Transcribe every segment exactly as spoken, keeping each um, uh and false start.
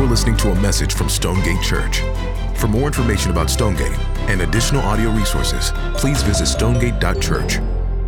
You're listening to a message from Stonegate Church. For more information about Stonegate and additional audio resources, please visit stonegate dot church.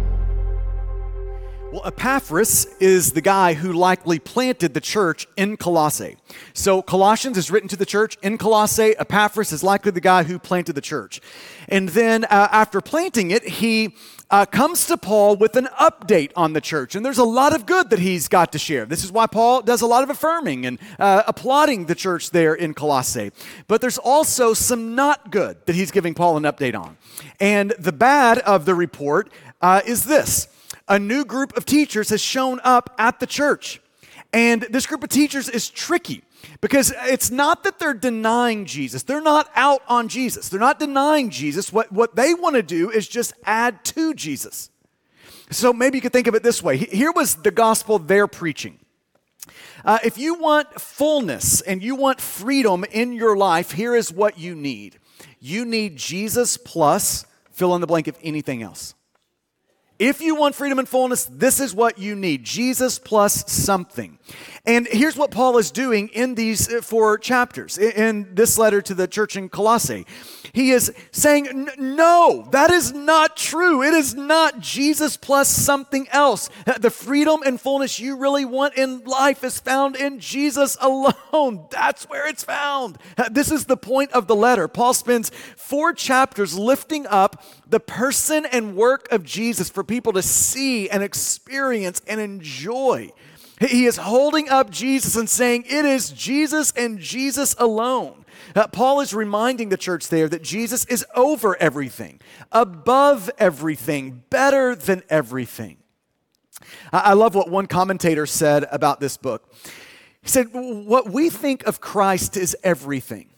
Well, Epaphras is the guy who likely planted the church in Colossae. So Colossians is written to the church in Colossae. Epaphras is likely the guy who planted the church. And then uh, after planting it, he uh, comes to Paul with an update on the church. And there's a lot of good that he's got to share. This is why Paul does a lot of affirming and uh, applauding the church there in Colossae. But there's also some not good that he's giving Paul an update on. And the bad of the report uh, is this. A new group of teachers has shown up at the church. And this group of teachers is tricky because it's not that they're denying Jesus. They're not out on Jesus. They're not denying Jesus. What, what they want to do is just add to Jesus. So maybe you could think of it this way. Here was the gospel they're preaching. Uh, if you want fullness and you want freedom in your life, here is what you need. You need Jesus plus fill in the blank of anything else. If you want freedom and fullness, this is what you need. Jesus plus something. And here's what Paul is doing in these four chapters, in this letter to the church in Colossae. He is saying, no, that is not true. It is not Jesus plus something else. The freedom and fullness you really want in life is found in Jesus alone. That's where it's found. This is the point of the letter. Paul spends four chapters lifting up the person and work of Jesus for people to see and experience and enjoy. He is holding up Jesus and saying, it is Jesus and Jesus alone. Uh, Paul is reminding the church there that Jesus is over everything, above everything, better than everything. I, I love what one commentator said about this book. He said, what we think of Christ is everything.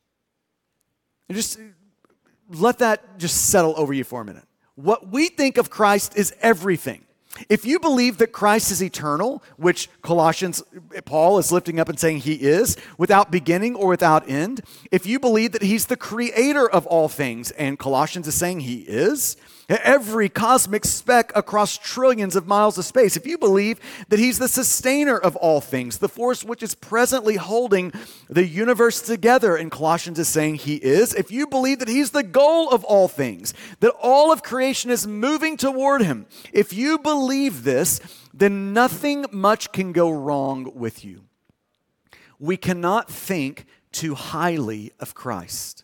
And just let that just settle over you for a minute. What we think of Christ is everything. If you believe that Christ is eternal, which Colossians, Paul is lifting up and saying he is, without beginning or without end, if you believe that he's the creator of all things, and Colossians is saying he is, every cosmic speck across trillions of miles of space, if you believe that he's the sustainer of all things, the force which is presently holding the universe together, and Colossians is saying he is, if you believe that he's the goal of all things, that all of creation is moving toward him, if you believe this, then nothing much can go wrong with you. We cannot think too highly of Christ.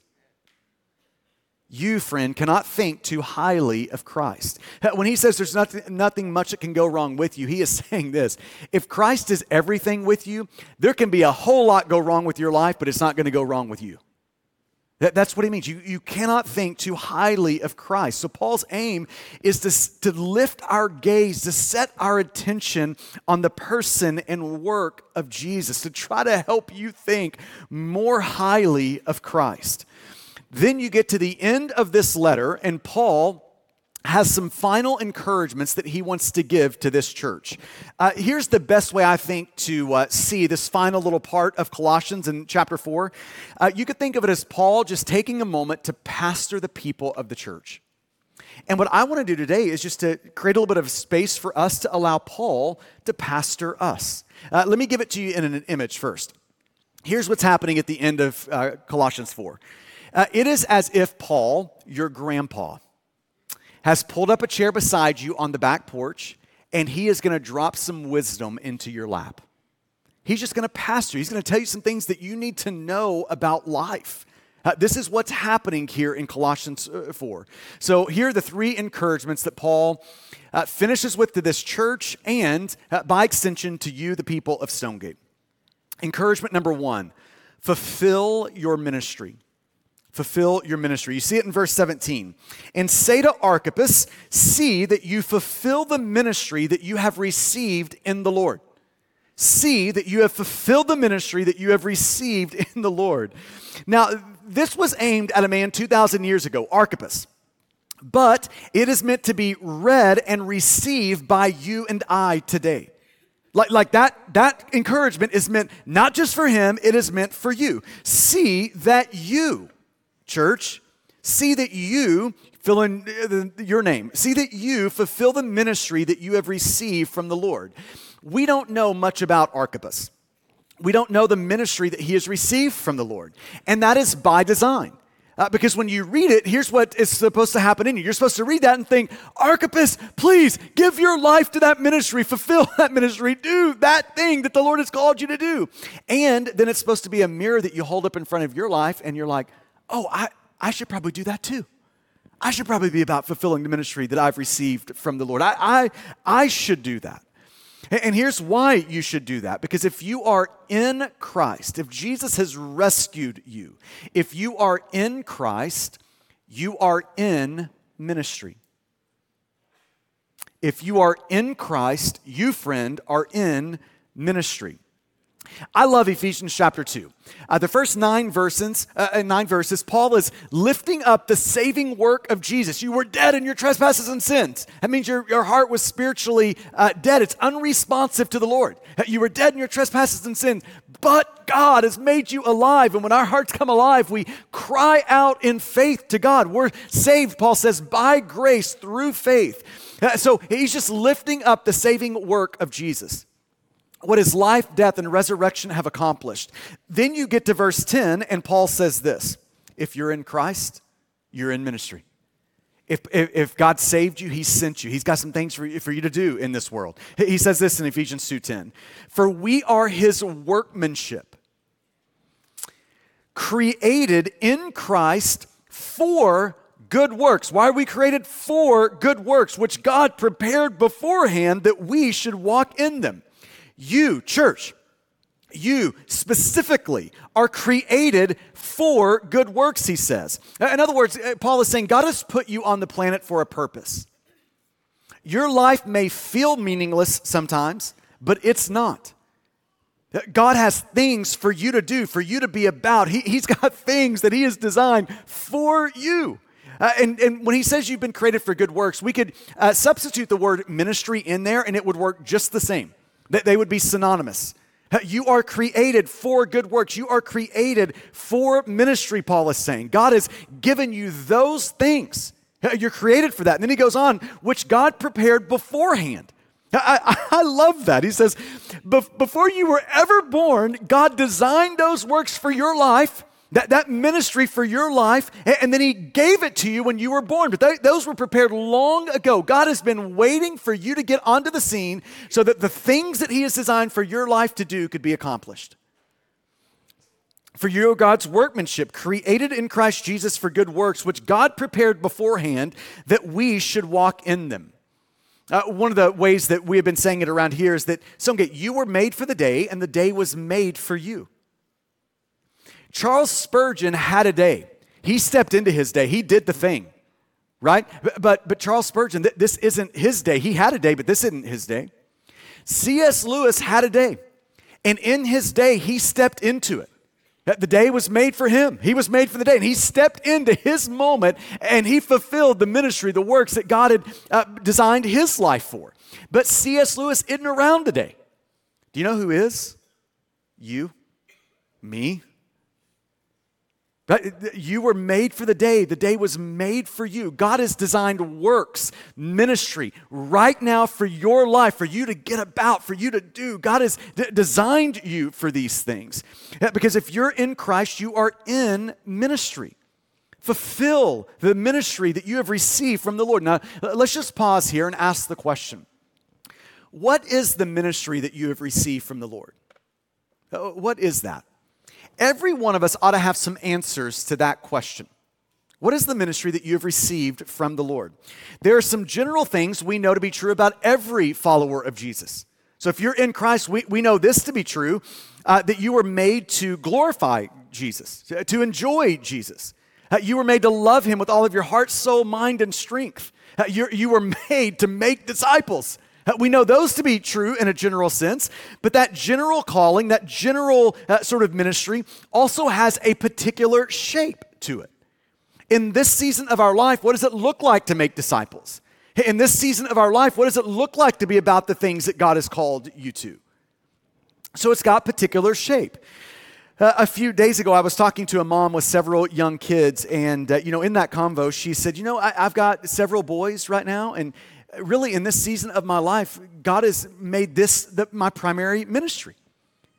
You, friend, cannot think too highly of Christ. When he says there's nothing, nothing much that can go wrong with you, he is saying this. If Christ is everything with you, there can be a whole lot go wrong with your life, but it's not going to go wrong with you. That, that's what he means. You, you cannot think too highly of Christ. So Paul's aim is to, to lift our gaze, to set our attention on the person and work of Jesus, to try to help you think more highly of Christ. Then you get to the end of this letter, and Paul has some final encouragements that he wants to give to this church. Uh, here's the best way, I think, to uh, see this final little part of Colossians in chapter four. Uh, you could think of it as Paul just taking a moment to pastor the people of the church. And what I want to do today is just to create a little bit of space for us to allow Paul to pastor us. Uh, let me give it to you in an image first. Here's what's happening at the end of uh, Colossians four. Uh, it is as if Paul, your grandpa, has pulled up a chair beside you on the back porch, and he is going to drop some wisdom into your lap. He's just going to pastor. He's going to tell you some things that you need to know about life. Uh, this is what's happening here in Colossians four. So here are the three encouragements that Paul uh, finishes with to this church and, uh, by extension, to you, the people of Stonegate. Encouragement number one, fulfill your ministry. Fulfill your ministry. You see it in verse seventeen. And say to Archippus, see that you fulfill the ministry that you have received in the Lord. See that you have fulfilled the ministry that you have received in the Lord. Now, this was aimed at a man two thousand years ago, Archippus. But it is meant to be read and received by you and I today. Like, like that, that encouragement is meant not just for him, it is meant for you. See that you, church, see that you, fill in your name, see that you fulfill the ministry that you have received from the Lord. We don't know much about Archippus. we don't know the ministry that he has received from the Lord. And that is by design. Uh, because when you read it, here's what is supposed to happen in you. You're supposed to read that and think, Archippus, please give your life to that ministry, fulfill that ministry, do that thing that the Lord has called you to do. And then it's supposed to be a mirror that you hold up in front of your life and you're like, oh, I, I should probably do that too. I should probably be about fulfilling the ministry that I've received from the Lord. I, I, I should do that. And here's why you should do that. Because if you are in Christ, if Jesus has rescued you, if you are in Christ, you are in ministry. If you are in Christ, you, friend, are in ministry. I love Ephesians chapter two. Uh, the first nine verses, uh, nine verses, Paul is lifting up the saving work of Jesus. You were dead in your trespasses and sins. That means your, your heart was spiritually uh, dead. It's unresponsive to the Lord. You were dead in your trespasses and sins, but God has made you alive. And when our hearts come alive, we cry out in faith to God. We're saved, Paul says, by grace through faith. Uh, so he's just lifting up the saving work of Jesus, what his life, death, and resurrection have accomplished. Then you get to verse ten, and Paul says this: if you're in Christ, you're in ministry. If, if, if God saved you, he sent you. He's got some things for you, for you to do in this world. He says this in Ephesians two ten, for we are his workmanship, created in Christ for good works. Why are we created? For good works, which God prepared beforehand that we should walk in them. You, church, you specifically are created for good works, he says. In other words, Paul is saying God has put you on the planet for a purpose. Your life may feel meaningless sometimes, but it's not. God has things for you to do, for you to be about. He, he's got things that he has designed for you. Uh, and, and when he says you've been created for good works, we could uh, substitute the word ministry in there and it would work just the same. They would be synonymous. You are created for good works. You are created for ministry, Paul is saying. God has given you those things. You're created for that. And then he goes on, which God prepared beforehand. I, I, I love that. He says, before you were ever born, God designed those works for your life, that, that ministry for your life, and then he gave it to you when you were born. But they, those were prepared long ago. God has been waiting for you to get onto the scene so that the things that he has designed for your life to do could be accomplished. For you are God's workmanship, created in Christ Jesus for good works, which God prepared beforehand that we should walk in them. Uh, one of the ways that we have been saying it around here is that, Stonegate, you were made for the day, and the day was made for you. Charles Spurgeon had a day. He stepped into his day. He did the thing, right? But but, but Charles Spurgeon, th- this isn't his day. He had a day, but this isn't his day. C S Lewis had a day, and in his day, he stepped into it. The day was made for him. He was made for the day, and he stepped into his moment, and he fulfilled the ministry, the works that God had uh, designed his life for. But C S Lewis isn't around today. Do you know who is? You, me. You were made for the day. The day was made for you. God has designed works, ministry, right now for your life, for you to get about, for you to do. God has d- designed you for these things. Because if you're in Christ, you are in ministry. Fulfill the ministry that you have received from the Lord. Now, let's just pause here and ask the question. What is the ministry that you have received from the Lord? What is that? Every one of us ought to have some answers to that question. What is the ministry that you have received from the Lord? There are some general things we know to be true about every follower of Jesus. So if you're in Christ, we, we know this to be true, uh, that you were made to glorify Jesus, to enjoy Jesus. Uh, you were made to love him with all of your heart, soul, mind, and strength. Uh, you you were made to make disciples. Uh, we know those to be true in a general sense, but that general calling, that general uh, sort of ministry also has a particular shape to it. In this season of our life, what does it look like to make disciples? In this season of our life, what does it look like to be about the things that God has called you to? So it's got particular shape. Uh, a few days ago, I was talking to a mom with several young kids, and uh, you know, in that convo, she said, you know, I, I've got several boys right now, and really, in this season of my life, God has made this the, my primary ministry.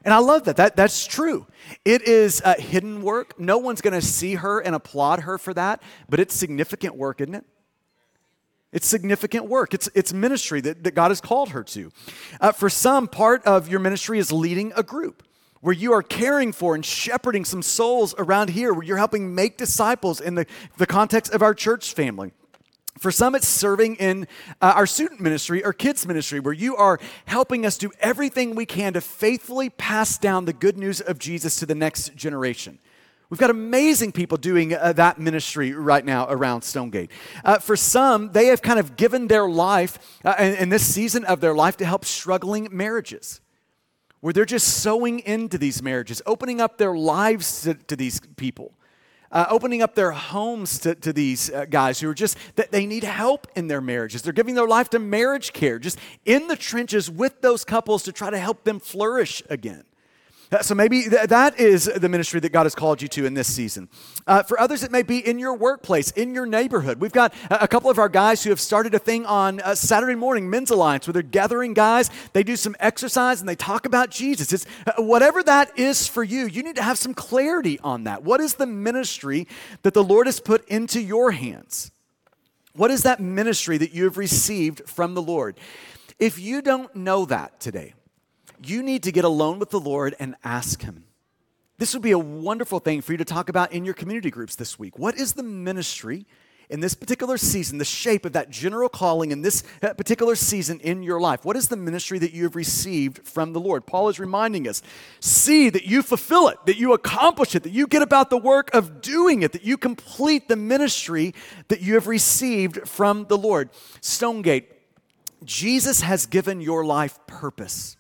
And I love that. that that's true. It is uh, hidden work. No one's going to see her and applaud her for that, but it's significant work, isn't it? It's significant work. It's, it's ministry that, that God has called her to. Uh, for some, part of your ministry is leading a group where you are caring for and shepherding some souls around here, where you're helping make disciples in the, the context of our church family. For some, it's serving in uh, our student ministry or kids ministry, where you are helping us do everything we can to faithfully pass down the good news of Jesus to the next generation. We've got amazing people doing uh, that ministry right now around Stonegate. Uh, for some, they have kind of given their life uh, in, in this season of their life to help struggling marriages, where they're just sowing into these marriages, opening up their lives to, to these people. Uh, opening up their homes to, to these uh, guys who are just, that they need help in their marriages. They're giving their life to marriage care, just in the trenches with those couples to try to help them flourish again. Uh, so maybe th- that is the ministry that God has called you to in this season. Uh, for others, it may be in your workplace, in your neighborhood. We've got a, a couple of our guys who have started a thing on uh, Saturday morning, Men's Alliance, where they're gathering guys. They do some exercise and they talk about Jesus. It's, uh, whatever that is for you, you need to have some clarity on that. What is the ministry that the Lord has put into your hands? What is that ministry that you have received from the Lord? If you don't know that today, you need to get alone with the Lord and ask Him. This would be a wonderful thing for you to talk about in your community groups this week. What is the ministry in this particular season, the shape of that general calling in this particular season in your life? What is the ministry that you have received from the Lord? Paul is reminding us, see that you fulfill it, that you accomplish it, that you get about the work of doing it, that you complete the ministry that you have received from the Lord. Stonegate, Jesus has given your life purpose.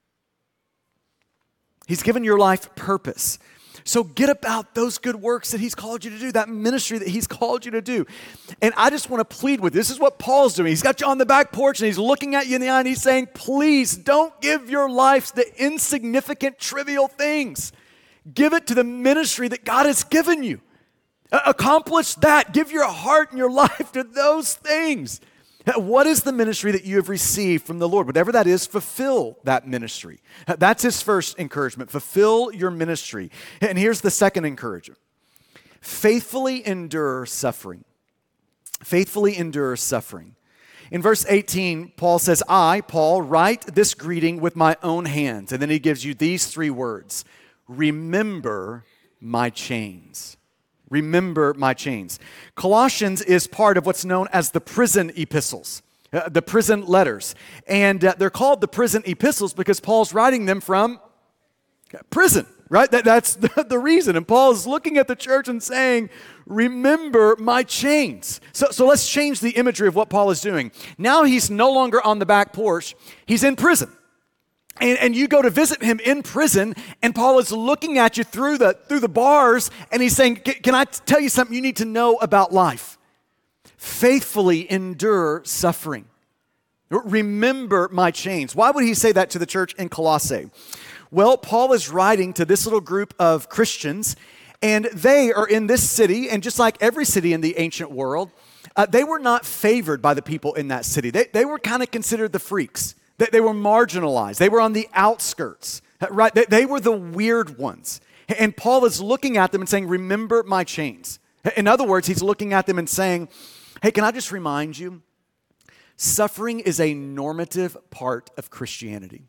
He's given your life purpose. So get about those good works that He's called you to do, that ministry that He's called you to do. And I just want to plead with you. This is what Paul's doing. He's got you on the back porch and he's looking at you in the eye and he's saying, please don't give your life to insignificant, trivial things. Give it to the ministry that God has given you. A- accomplish that. Give your heart and your life to those things. What is the ministry that you have received from the Lord? Whatever that is, fulfill that ministry. That's his first encouragement. Fulfill your ministry. And here's the second encouragement. Faithfully endure suffering. Faithfully endure suffering. In verse eighteen, Paul says, I, Paul, write this greeting with my own hands. And then he gives you these three words. Remember my chains. Remember my chains. Colossians is part of what's known as the prison epistles, uh, the prison letters. And uh, they're called the prison epistles because Paul's writing them from prison, right? That, that's the, the reason. And Paul is looking at the church and saying, remember my chains. So, so let's change the imagery of what Paul is doing. Now he's no longer on the back porch. He's in prison. And, and you go to visit him in prison, and Paul is looking at you through the, through the bars, and he's saying, can I tell you something you need to know about life? Faithfully endure suffering. Remember my chains. Why would he say that to the church in Colossae? Well, Paul is writing to this little group of Christians, and they are in this city, and just like every city in the ancient world, uh, they were not favored by the people in that city. They, they were kind of considered the freaks. They were marginalized. They were on the outskirts, right? They, they were the weird ones. And Paul is looking at them and saying, remember my chains. In other words, he's looking at them and saying, hey, can I just remind you, suffering is a normative part of Christianity.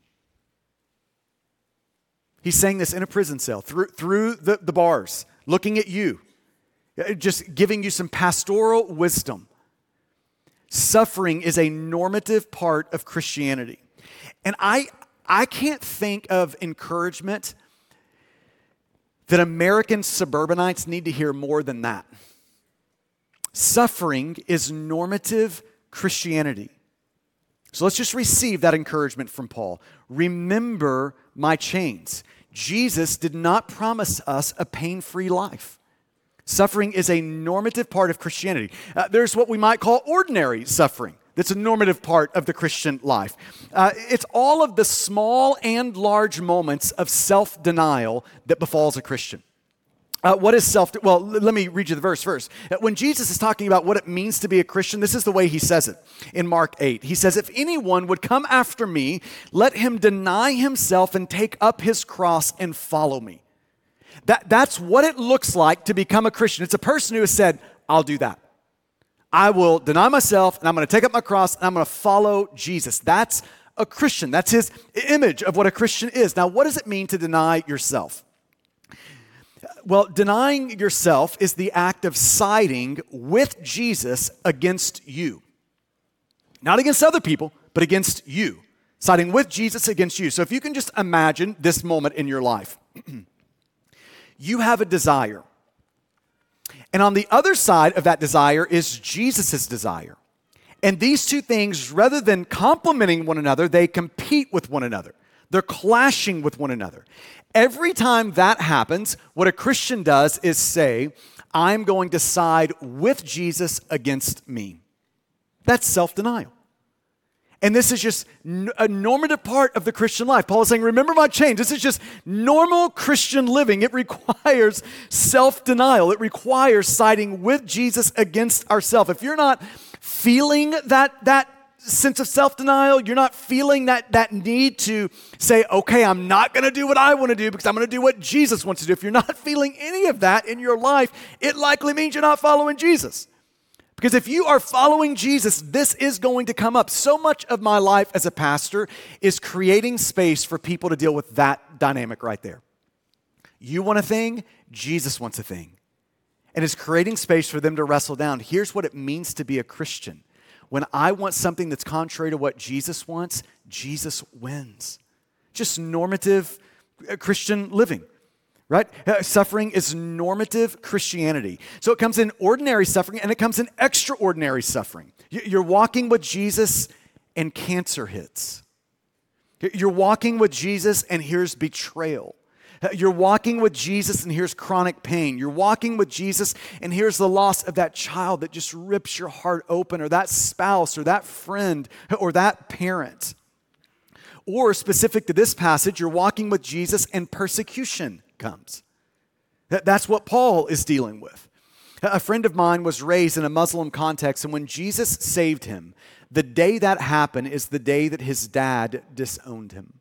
He's saying this in a prison cell, through, through the, the bars, looking at you, just giving you some pastoral wisdom. Suffering is a normative part of Christianity. And I, I can't think of encouragement that American suburbanites need to hear more than that. Suffering is normative Christianity. So let's just receive that encouragement from Paul. Remember my chains. Jesus did not promise us a pain-free life. Suffering is a normative part of Christianity. Uh, there's what we might call ordinary suffering. That's a normative part of the Christian life. Uh, it's all of the small and large moments of self-denial that befalls a Christian. Uh, what is self, well, l- let me read you the verse first. Uh, When Jesus is talking about what it means to be a Christian, this is the way he says it in Mark eight. He says, if anyone would come after me, let him deny himself and take up his cross and follow me. That, that's what it looks like to become a Christian. It's a person who has said, I'll do that. I will deny myself and I'm going to take up my cross and I'm going to follow Jesus. That's a Christian. That's his image of what a Christian is. Now, what does it mean to deny yourself? Well, denying yourself is the act of siding with Jesus against you. Not against other people, but against you. Siding with Jesus against you. So if you can just imagine this moment in your life. You have a desire. And on the other side of that desire is Jesus' desire. And these two things, rather than complementing one another, they compete with one another. They're clashing with one another. Every time that happens, what a Christian does is say, I'm going to side with Jesus against me. That's self-denial. And this is just a normative part of the Christian life. Paul is saying, remember my change. This is just normal Christian living. It requires self-denial. It requires siding with Jesus against ourselves. If you're not feeling that, that sense of self-denial, you're not feeling that, that need to say, okay, I'm not going to do what I want to do because I'm going to do what Jesus wants to do. If you're not feeling any of that in your life, it likely means you're not following Jesus. Because if you are following Jesus, this is going to come up. So much of my life as a pastor is creating space for people to deal with that dynamic right there. You want a thing, Jesus wants a thing. And it's creating space for them to wrestle down. Here's what it means to be a Christian. When I want something that's contrary to what Jesus wants, Jesus wins. Just normative Christian living. Right? Uh, suffering is normative Christianity. So it comes in ordinary suffering and it comes in extraordinary suffering. You're walking with Jesus and cancer hits. You're walking with Jesus and here's betrayal. You're walking with Jesus and here's chronic pain. You're walking with Jesus and here's the loss of that child that just rips your heart open, or that spouse or that friend or that parent. Or specific to this passage, you're walking with Jesus and persecution comes. That's what Paul is dealing with. A friend of mine was raised in a Muslim context, and when Jesus saved him, the day that happened is the day that his dad disowned him.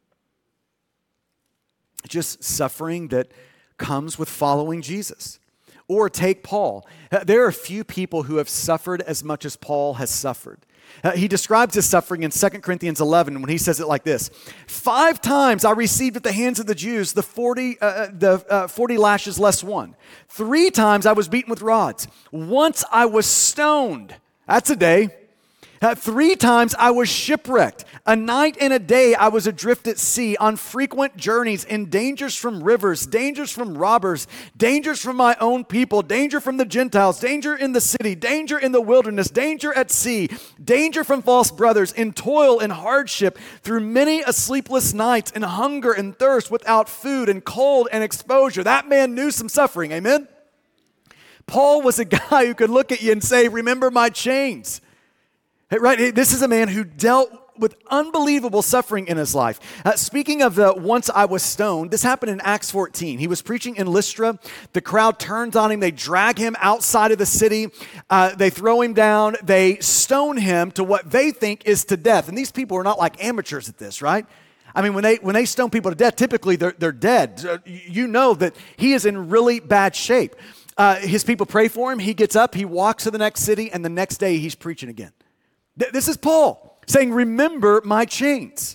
Just suffering that comes with following Jesus. Or take Paul. There are few people who have suffered as much as Paul has suffered. Uh, he describes his suffering in Second Corinthians eleven when he says it like this. Five times I received at the hands of the Jews the forty, uh, the, uh, forty lashes less one. Three times I was beaten with rods. Once I was stoned. That's a day. Uh, three times I was shipwrecked. A night and a day I was adrift at sea on frequent journeys, in dangers from rivers, dangers from robbers, dangers from my own people, danger from the Gentiles, danger in the city, danger in the wilderness, danger at sea, danger from false brothers, in toil and hardship, through many a sleepless nights, in hunger and thirst, without food and cold and exposure. That man knew some suffering, amen? Paul was a guy who could look at you and say, remember my chains. Right? This is a man who dealt with unbelievable suffering in his life. Uh, speaking of the once I was stoned, this happened in Acts fourteen. He was preaching in Lystra. The crowd turns on him. They drag him outside of the city. Uh, they throw him down. They stone him to what they think is to death. And these people are not like amateurs at this, right? I mean, when they when they stone people to death, typically they're, they're dead. Uh, you know that he is in really bad shape. Uh, his people pray for him. He gets up. He walks to the next city. And the next day he's preaching again. This is Paul saying, remember my chains.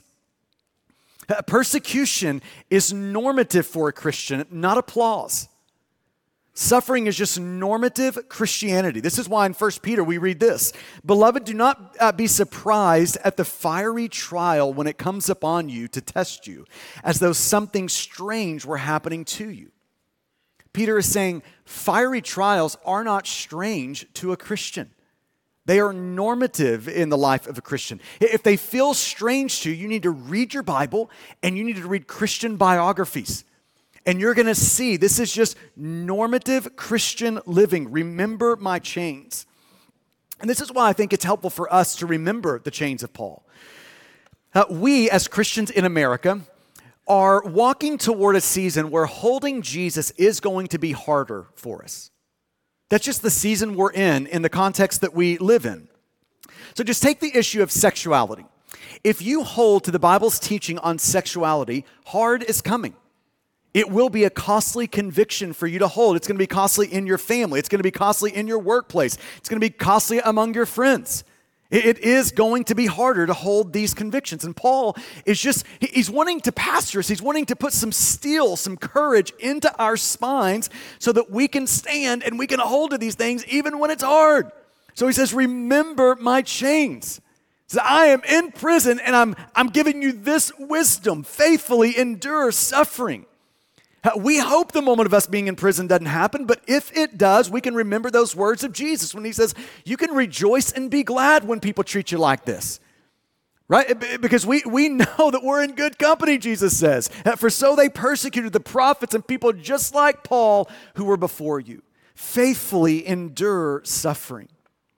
Persecution is normative for a Christian, not applause. Suffering is just normative Christianity. This is why in First Peter we read this. Beloved, do not uh, be surprised at the fiery trial when it comes upon you to test you, as though something strange were happening to you. Peter is saying fiery trials are not strange to a Christian. They are normative in the life of a Christian. If they feel strange to you, you need to read your Bible and you need to read Christian biographies. And you're going to see this is just normative Christian living. Remember my chains. And this is why I think it's helpful for us to remember the chains of Paul. Uh, we, as Christians in America, are walking toward a season where holding Jesus is going to be harder for us. That's just the season we're in, in the context that we live in. So just take the issue of sexuality. If you hold to the Bible's teaching on sexuality, hard is coming. It will be a costly conviction for you to hold. It's going to be costly in your family. It's going to be costly in your workplace. It's going to be costly among your friends. It is going to be harder to hold these convictions. And Paul is just, he's wanting to pastor us. He's wanting to put some steel, some courage into our spines so that we can stand and we can hold to these things even when it's hard. So he says, remember my chains. He says, I am in prison and I'm, I'm giving you this wisdom. Faithfully endure suffering. We hope the moment of us being in prison doesn't happen, but if it does, we can remember those words of Jesus when he says, you can rejoice and be glad when people treat you like this, right? Because we, we know that we're in good company, Jesus says. For so they persecuted the prophets and people just like Paul who were before you. Faithfully endure suffering.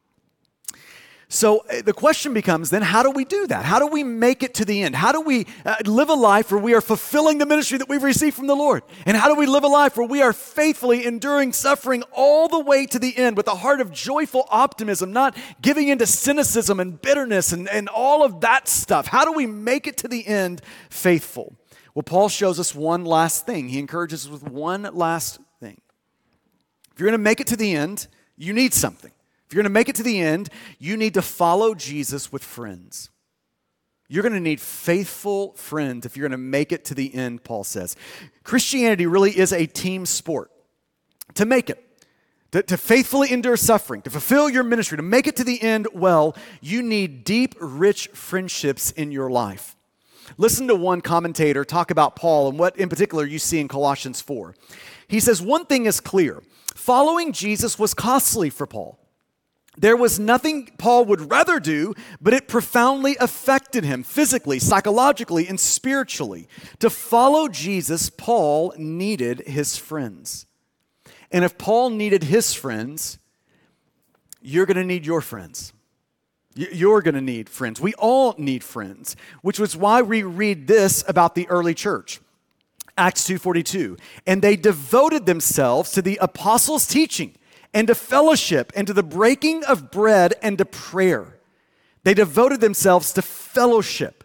So the question becomes then, how do we do that? How do we make it to the end? How do we uh, live a life where we are fulfilling the ministry that we've received from the Lord? And how do we live a life where we are faithfully enduring suffering all the way to the end with a heart of joyful optimism, not giving into cynicism and bitterness and, and all of that stuff? How do we make it to the end faithful? Well, Paul shows us one last thing. He encourages us with one last thing. If you're going to make it to the end, you need something. If you're going to make it to the end, you need to follow Jesus with friends. You're going to need faithful friends if you're going to make it to the end, Paul says. Christianity really is a team sport. To make it, to, to faithfully endure suffering, to fulfill your ministry, to make it to the end well, you need deep, rich friendships in your life. Listen to one commentator talk about Paul and what in particular you see in Colossians four. He says, one thing is clear. Following Jesus was costly for Paul. There was nothing Paul would rather do, but it profoundly affected him physically, psychologically, and spiritually. To follow Jesus, Paul needed his friends. And if Paul needed his friends, you're going to need your friends. You're going to need friends. We all need friends, which was why we read this about the early church. Acts two forty-two. And they devoted themselves to the apostles' teaching, and to fellowship, and to the breaking of bread, and to prayer. They devoted themselves to fellowship.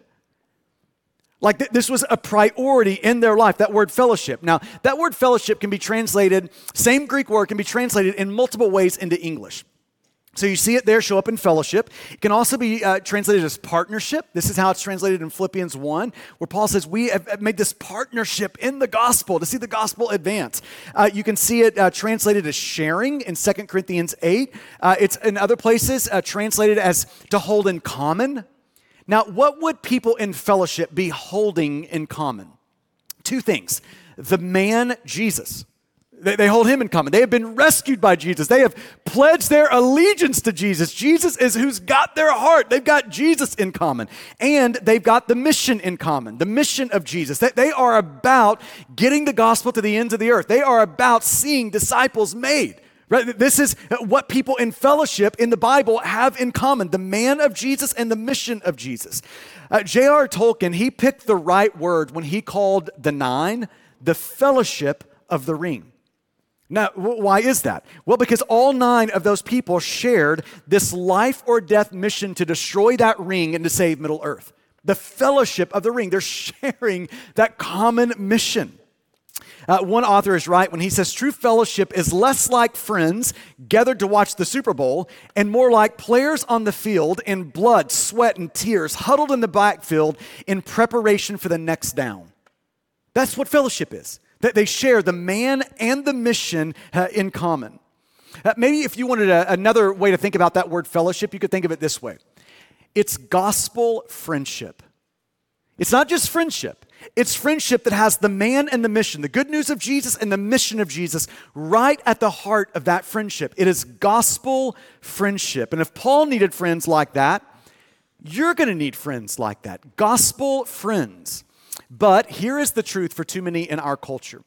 Like th- this was a priority in their life, that word fellowship. Now, that word fellowship can be translated, same Greek word can be translated in multiple ways into English. So you see it there show up in fellowship. It can also be uh, translated as partnership. This is how it's translated in Philippians one, where Paul says, we have made this partnership in the gospel to see the gospel advance. Uh, you can see it uh, translated as sharing in Second Corinthians eight. Uh, it's in other places uh, translated as to hold in common. Now, what would people in fellowship be holding in common? Two things. The man, Jesus. They, they hold him in common. They have been rescued by Jesus. They have pledged their allegiance to Jesus. Jesus is who's got their heart. They've got Jesus in common. And they've got the mission in common, the mission of Jesus. They, they are about getting the gospel to the ends of the earth. They are about seeing disciples made. Right? This is what people in fellowship in the Bible have in common, the man of Jesus and the mission of Jesus. Uh, J R Tolkien, he picked the right word when he called the nine the fellowship of the ring. Now, why is that? Well, because all nine of those people shared this life or death mission to destroy that ring and to save Middle Earth. The fellowship of the ring. They're sharing that common mission. Uh, one author is right when he says true fellowship is less like friends gathered to watch the Super Bowl and more like players on the field in blood, sweat, and tears huddled in the backfield in preparation for the next down. That's what fellowship is. That they share the man and the mission uh, in common. Uh, maybe if you wanted a, another way to think about that word fellowship, you could think of it this way. It's gospel friendship. It's not just friendship. It's friendship that has the man and the mission, the good news of Jesus and the mission of Jesus right at the heart of that friendship. It is gospel friendship. And if Paul needed friends like that, you're going to need friends like that. Gospel friends. But here is the truth for too many in our culture.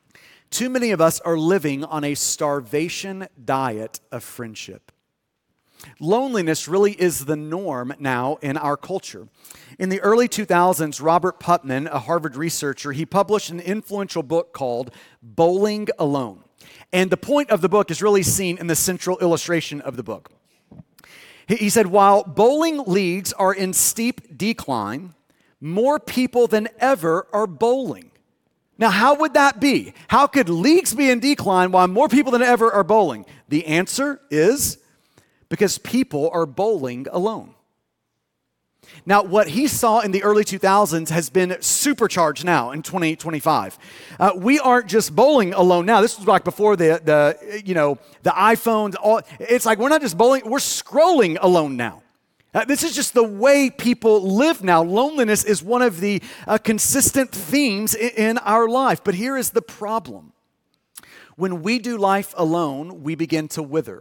Too many of us are living on a starvation diet of friendship. Loneliness really is the norm now in our culture. In the early two thousands, Robert Putnam, a Harvard researcher, he published an influential book called Bowling Alone. And the point of the book is really seen in the central illustration of the book. He said, while bowling leagues are in steep decline, more people than ever are bowling. Now, how would that be? How could leagues be in decline while more people than ever are bowling? The answer is because people are bowling alone. Now, what he saw in the early two thousands has been supercharged now in twenty twenty-five. Uh, we aren't just bowling alone now. This was like before the, the you know, the iPhones. All, it's like we're not just bowling, we're scrolling alone now. Uh, this is just the way people live now. Loneliness is one of the uh, consistent themes in, in our life. But here is the problem. When we do life alone, we begin to wither.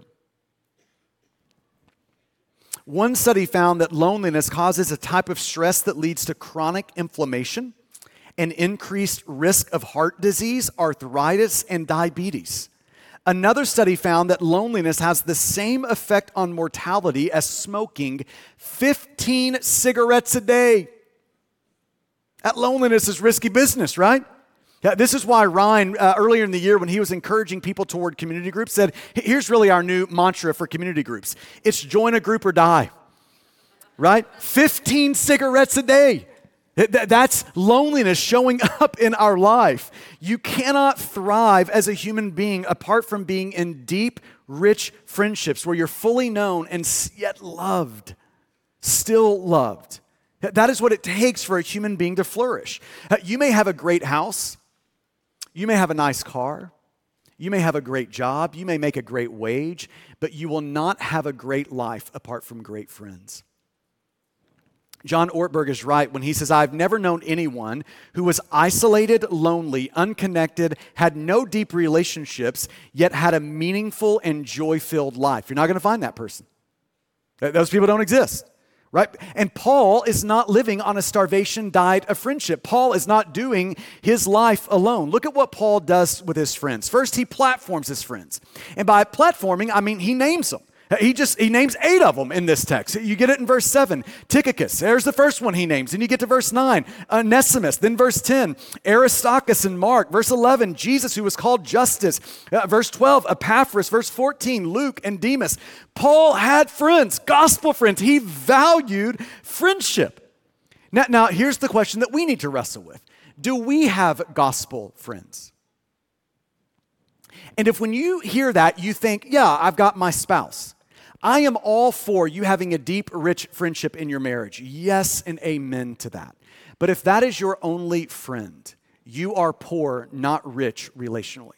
One study found that loneliness causes a type of stress that leads to chronic inflammation, an increased risk of heart disease, arthritis, and diabetes. Another study found that loneliness has the same effect on mortality as smoking fifteen cigarettes a day. That loneliness is risky business, right? Yeah, this is why Ryan, uh, earlier in the year when he was encouraging people toward community groups, said, here's really our new mantra for community groups. It's join a group or die, right? fifteen cigarettes a day. That's loneliness showing up in our life. You cannot thrive as a human being apart from being in deep, rich friendships where you're fully known and yet loved, still loved. That is what it takes for a human being to flourish. You may have a great house. You may have a nice car. You may have a great job. You may make a great wage, but you will not have a great life apart from great friends. John Ortberg is right when he says, I've never known anyone who was isolated, lonely, unconnected, had no deep relationships, yet had a meaningful and joy-filled life. You're not going to find that person. Those people don't exist. Right? And Paul is not living on a starvation diet of friendship. Paul is not doing his life alone. Look at what Paul does with his friends. First, he platforms his friends. And by platforming, I mean he names them. He just, he names eight of them in this text. You get it in verse seven. Tychicus, there's the first one he names. Then you get to verse nine, Onesimus. Then verse ten, Aristarchus and Mark. Verse eleven, Jesus who was called Justus. Uh, verse twelve, Epaphras. Verse fourteen, Luke and Demas. Paul had friends, gospel friends. He valued friendship. Now, now here's the question that we need to wrestle with. Do we have gospel friends? And if when you hear that, you think, yeah, I've got my spouse. I am all for you having a deep, rich friendship in your marriage. Yes and amen to that. But if that is your only friend, you are poor, not rich relationally.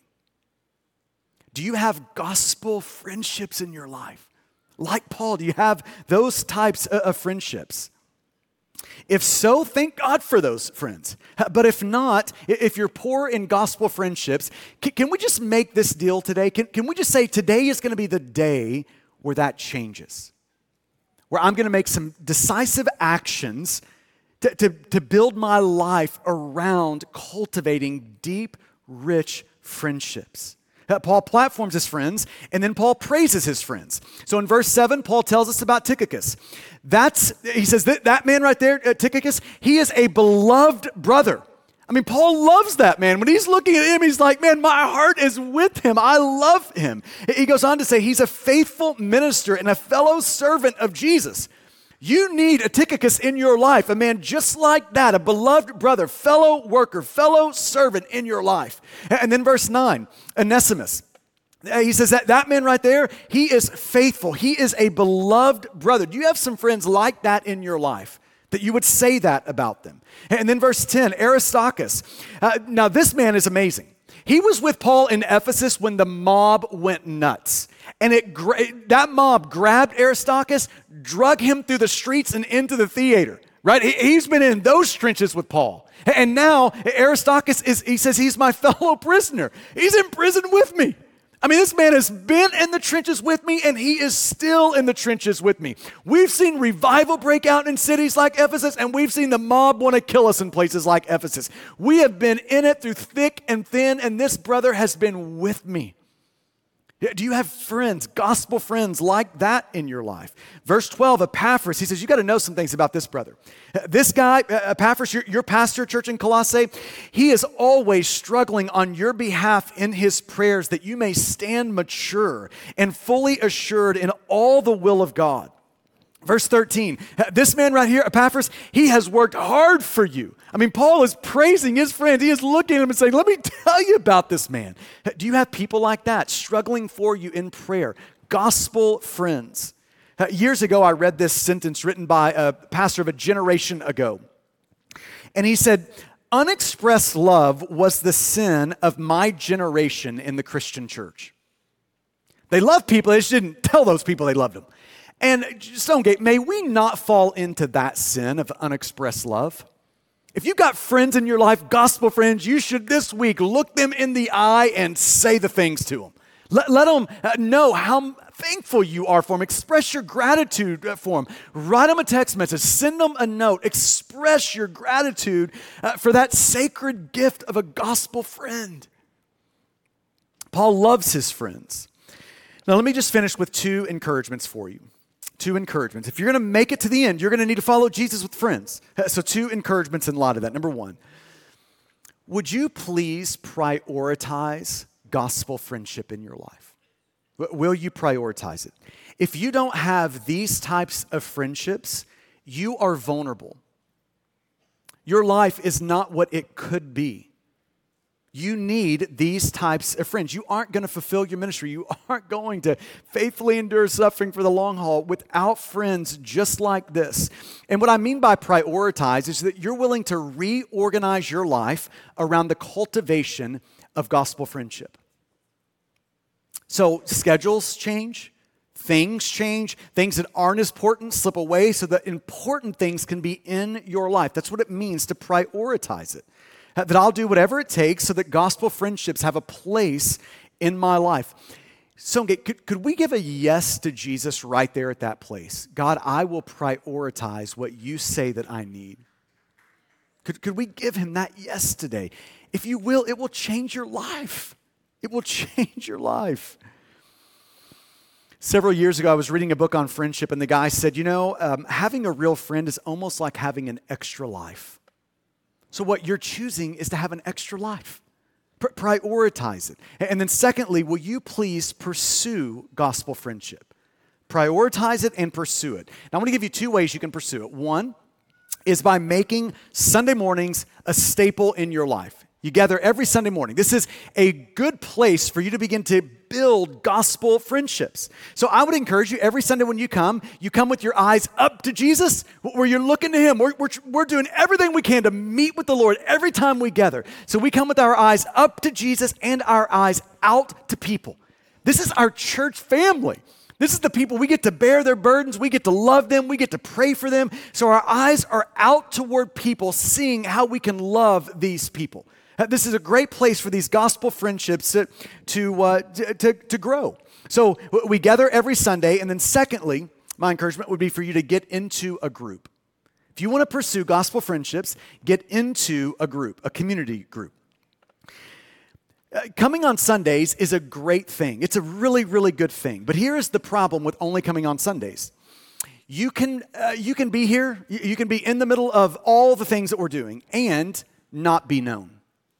Do you have gospel friendships in your life? Like Paul, do you have those types of friendships? If so, thank God for those friends. But if not, if you're poor in gospel friendships, can, can we just make this deal today? Can, can we just say today is going to be the day where that changes? Where I'm going to make some decisive actions to, to, to build my life around cultivating deep, rich friendships. Paul platforms his friends, and then Paul praises his friends. So in verse seven, Paul tells us about Tychicus. That's, he says, that, that man right there, uh, Tychicus, he is a beloved brother. I mean, Paul loves that man. When he's looking at him, he's like, man, my heart is with him. I love him. He goes on to say he's a faithful minister and a fellow servant of Jesus. You need a Tychicus in your life, a man just like that, a beloved brother, fellow worker, fellow servant in your life. And then verse nine, Onesimus. He says that that man right there, he is faithful. He is a beloved brother. Do you have some friends like that in your life? That you would say that about them? And then verse ten, Aristarchus. Uh, now this man is amazing. He was with Paul in Ephesus when the mob went nuts. And it that mob grabbed Aristarchus, drug him through the streets and into the theater, right? He's been in those trenches with Paul. And now Aristarchus, is he says he's my fellow prisoner. He's in prison with me. I mean, this man has been in the trenches with me, and he is still in the trenches with me. We've seen revival break out in cities like Ephesus, and we've seen the mob want to kill us in places like Ephesus. We have been in it through thick and thin, and this brother has been with me. Do you have friends, gospel friends like that in your life? Verse twelve, Epaphras, he says, you got to know some things about this brother. This guy, Epaphras, your, your pastor, church in Colossae, he is always struggling on your behalf in his prayers that you may stand mature and fully assured in all the will of God. Verse thirteen, this man right here, Epaphras, he has worked hard for you. I mean, Paul is praising his friends. He is looking at him and saying, let me tell you about this man. Do you have people like that struggling for you in prayer? Gospel friends. Years ago, I read this sentence written by a pastor of a generation ago. And he said, unexpressed love was the sin of my generation in the Christian church. They loved people, they just didn't tell those people they loved them. And Stonegate, may we not fall into that sin of unexpressed love. If you've got friends in your life, gospel friends, you should this week look them in the eye and say the things to them. Let, let them know how thankful you are for them. Express your gratitude for them. Write them a text message. Send them a note. Express your gratitude uh, for that sacred gift of a gospel friend. Paul loves his friends. Now, let me just finish with two encouragements for you. Two encouragements. If you're going to make it to the end, you're going to need to follow Jesus with friends. So two encouragements in light of that. Number one, would you please prioritize gospel friendship in your life? Will you prioritize it? If you don't have these types of friendships, you are vulnerable. Your life is not what it could be. You need these types of friends. You aren't going to fulfill your ministry. You aren't going to faithfully endure suffering for the long haul without friends just like this. And what I mean by prioritize is that you're willing to reorganize your life around the cultivation of gospel friendship. So schedules change, things change, things that aren't as important slip away so that important things can be in your life. That's what it means to prioritize it. That I'll do whatever it takes so that gospel friendships have a place in my life. So could, could we give a yes to Jesus right there at that place? God, I will prioritize what you say that I need. Could, could we give him that yes today? If you will, it will change your life. It will change your life. Several years ago, I was reading a book on friendship, and the guy said, you know, um, having a real friend is almost like having an extra life. So what you're choosing is to have an extra life. P- prioritize it. And then secondly, will you please pursue gospel friendship? Prioritize it and pursue it. Now, I'm going to give you two ways you can pursue it. One is by making Sunday mornings a staple in your life. You gather every Sunday morning. This is a good place for you to begin to build gospel friendships. So I would encourage you every Sunday when you come, you come with your eyes up to Jesus, where you're looking to him. We're, we're, we're doing everything we can to meet with the Lord every time we gather. So we come with our eyes up to Jesus and our eyes out to people. This is our church family. This is the people we get to bear their burdens. We get to love them. We get to pray for them. So our eyes are out toward people, seeing how we can love these people. This is a great place for these gospel friendships to, to, uh, to, to grow. So we gather every Sunday. And then secondly, my encouragement would be for you to get into a group. If you want to pursue gospel friendships, get into a group, a community group. Uh, coming on Sundays is a great thing. It's a really, really good thing. But here is the problem with only coming on Sundays. You can, uh, you can be here, you can be in the middle of all the things that we're doing and not be known.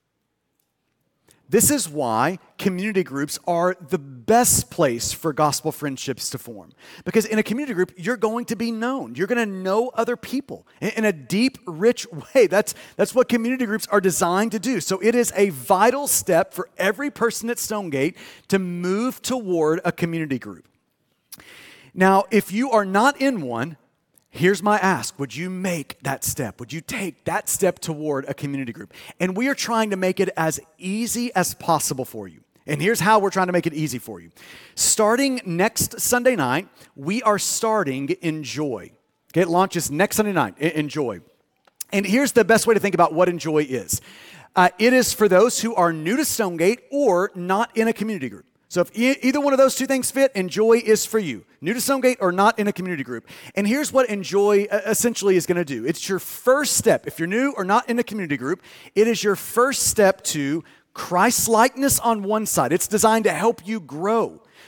This is why community groups are the best place for gospel friendships to form. Because in a community group, you're going to be known. You're going to know other people in a deep, rich way. That's, that's what community groups are designed to do. So it is a vital step for every person at Stonegate to move toward a community group. Now, if you are not in one, here's my ask. Would you make that step? Would you take that step toward a community group? And we are trying to make it as easy as possible for you. And here's how we're trying to make it easy for you. Starting next Sunday night, we are starting Enjoy. Okay, it launches next Sunday night, Enjoy. And here's the best way to think about what Enjoy is. Uh, it is for those who are new to Stonegate or not in a community group. So if e- either one of those two things fit, Enjoy is for you. New to Stonegate or not in a community group. And here's what Enjoy uh, essentially is going to do. It's your first step. If you're new or not in a community group, it is your first step to Christ-likeness on one side. It's designed to help you grow.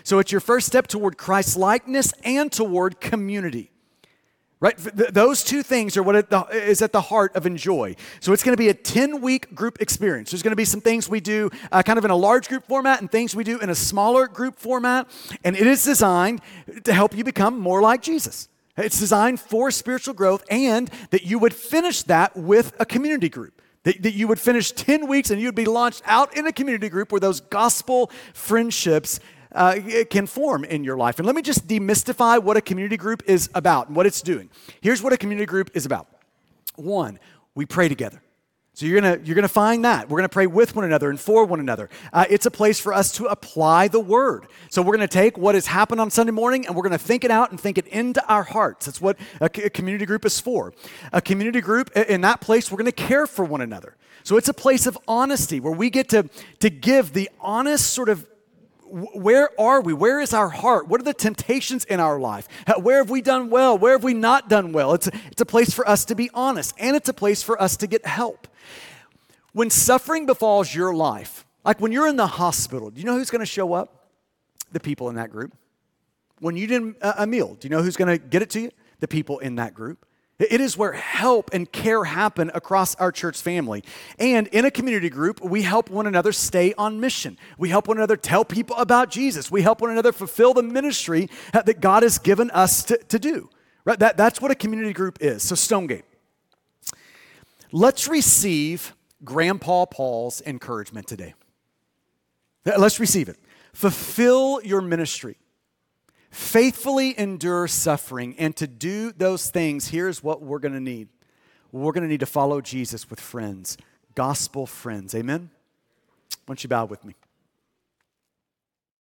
So it's your first step toward Christ-likeness and toward community. Right? Th- those two things are what it, the, is at the heart of Enjoy. So it's going to be a ten-week group experience. There's going to be some things we do uh, kind of in a large group format and things we do in a smaller group format. And it is designed to help you become more like Jesus. It's designed for spiritual growth and that you would finish that with a community group. That, that you would finish ten weeks and you'd be launched out in a community group where those gospel friendships Uh, it can form in your life. And let me just demystify what a community group is about and what it's doing. Here's what a community group is about. One, we pray together. So you're gonna you're gonna find that. We're gonna pray with one another and for one another. Uh, it's a place for us to apply the word. So we're gonna take what has happened on Sunday morning and we're gonna think it out and think it into our hearts. That's what a, a community group is for. A community group, in that place, we're gonna care for one another. So it's a place of honesty where we get to, to give the honest sort of where are we? Where is our heart? What are the temptations in our life? Where have we done well? Where have we not done well? It's a, it's a place for us to be honest, and it's a place for us to get help. When suffering befalls your life, like when you're in the hospital, do you know who's going to show up? The people in that group. When you need a meal, do you know who's going to get it to you? The people in that group. It is where help and care happen across our church family. And in a community group, we help one another stay on mission. We help one another tell people about Jesus. We help one another fulfill the ministry that God has given us to, to do. Right? That, that's what a community group is. So Stonegate, let's receive Grandpa Paul's encouragement today. Let's receive it. Fulfill your ministry. Faithfully endure suffering, and to do those things, here's what we're going to need. We're going to need to follow Jesus with friends, gospel friends. Amen? Why don't you bow with me?